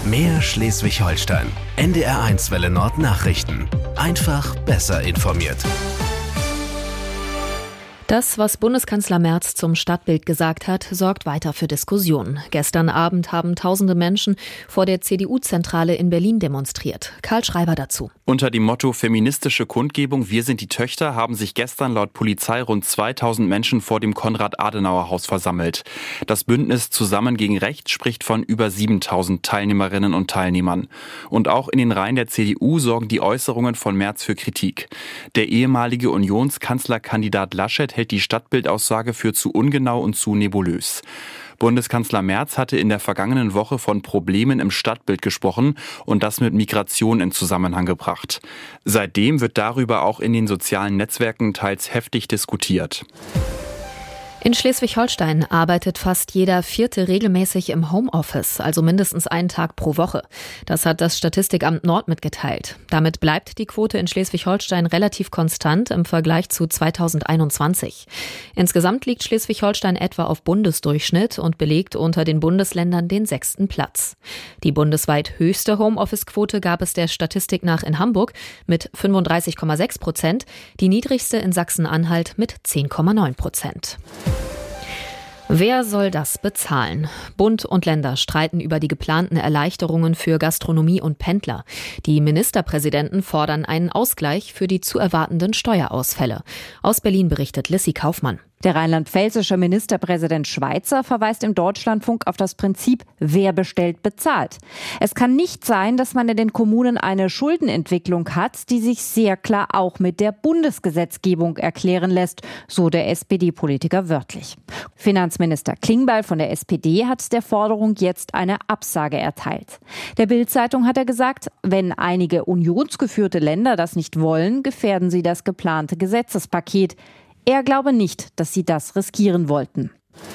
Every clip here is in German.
Mehr Schleswig-Holstein. NDR1 Welle Nord Nachrichten. Einfach besser informiert. Das, was Bundeskanzler Merz zum Stadtbild gesagt hat, sorgt weiter für Diskussionen. Gestern Abend haben tausende Menschen vor der CDU-Zentrale in Berlin demonstriert. Karl Schreiber dazu. Unter dem Motto feministische Kundgebung Wir sind die Töchter haben sich gestern laut Polizei rund 2000 Menschen vor dem Konrad-Adenauer-Haus versammelt. Das Bündnis Zusammen gegen Rechts spricht von über 7000 Teilnehmerinnen und Teilnehmern. Und auch in den Reihen der CDU sorgen die Äußerungen von Merz für Kritik. Der ehemalige Unionskanzlerkandidat Laschet hält die Stadtbildaussage für zu ungenau und zu nebulös. Bundeskanzler Merz hatte in der vergangenen Woche von Problemen im Stadtbild gesprochen und das mit Migration in Zusammenhang gebracht. Seitdem wird darüber auch in den sozialen Netzwerken teils heftig diskutiert. In Schleswig-Holstein arbeitet fast jeder Vierte regelmäßig im Homeoffice, also mindestens einen Tag pro Woche. Das hat das Statistikamt Nord mitgeteilt. Damit bleibt die Quote in Schleswig-Holstein relativ konstant im Vergleich zu 2021. Insgesamt liegt Schleswig-Holstein etwa auf Bundesdurchschnitt und belegt unter den Bundesländern den 6. Platz. Die bundesweit höchste Homeoffice-Quote gab es der Statistik nach in Hamburg mit 35,6%, die niedrigste in Sachsen-Anhalt mit 10,9%. Wer soll das bezahlen? Bund und Länder streiten über die geplanten Erleichterungen für Gastronomie und Pendler. Die Ministerpräsidenten fordern einen Ausgleich für die zu erwartenden Steuerausfälle. Aus Berlin berichtet Lissy Kaufmann. Der rheinland-pfälzische Ministerpräsident Schweizer verweist im Deutschlandfunk auf das Prinzip, wer bestellt, bezahlt. Es kann nicht sein, dass man in den Kommunen eine Schuldenentwicklung hat, die sich sehr klar auch mit der Bundesgesetzgebung erklären lässt, so der SPD-Politiker wörtlich. Finanzminister Klingbeil von der SPD hat der Forderung jetzt eine Absage erteilt. Der Bild-Zeitung hat er gesagt, wenn einige unionsgeführte Länder das nicht wollen, gefährden sie das geplante Gesetzespaket. Er glaube nicht, dass sie das riskieren wollten.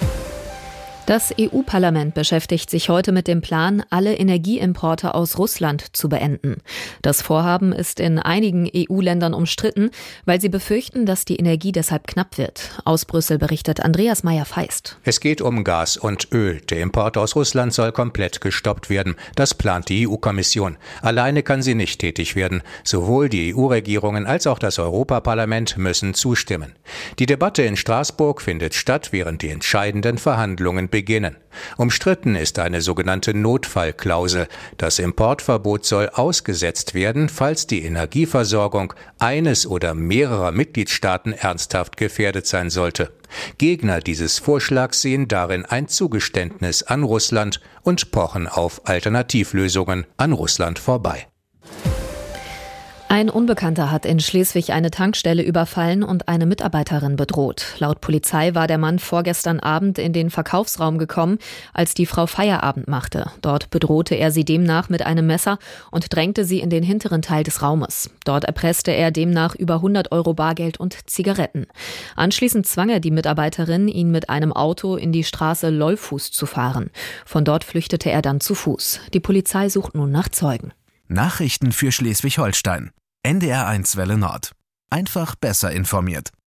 Das EU-Parlament beschäftigt sich heute mit dem Plan, alle Energieimporte aus Russland zu beenden. Das Vorhaben ist in einigen EU-Ländern umstritten, weil sie befürchten, dass die Energie deshalb knapp wird. Aus Brüssel berichtet Andreas Meyer-Feist. Es geht um Gas und Öl. Der Import aus Russland soll komplett gestoppt werden. Das plant die EU-Kommission. Alleine kann sie nicht tätig werden. Sowohl die EU-Regierungen als auch das Europaparlament müssen zustimmen. Die Debatte in Straßburg findet statt, während die entscheidenden Verhandlungen beginnen. Umstritten ist eine sogenannte Notfallklausel. Das Importverbot soll ausgesetzt werden, falls die Energieversorgung eines oder mehrerer Mitgliedstaaten ernsthaft gefährdet sein sollte. Gegner dieses Vorschlags sehen darin ein Zugeständnis an Russland und pochen auf Alternativlösungen an Russland vorbei. Ein Unbekannter hat in Schleswig eine Tankstelle überfallen und eine Mitarbeiterin bedroht. Laut Polizei war der Mann vorgestern Abend in den Verkaufsraum gekommen, als die Frau Feierabend machte. Dort bedrohte er sie demnach mit einem Messer und drängte sie in den hinteren Teil des Raumes. Dort erpresste er demnach über 100 € Bargeld und Zigaretten. Anschließend zwang er die Mitarbeiterin, ihn mit einem Auto in die Straße Leufuß zu fahren. Von dort flüchtete er dann zu Fuß. Die Polizei sucht nun nach Zeugen. Nachrichten für Schleswig-Holstein. NDR1 Welle Nord. Einfach besser informiert.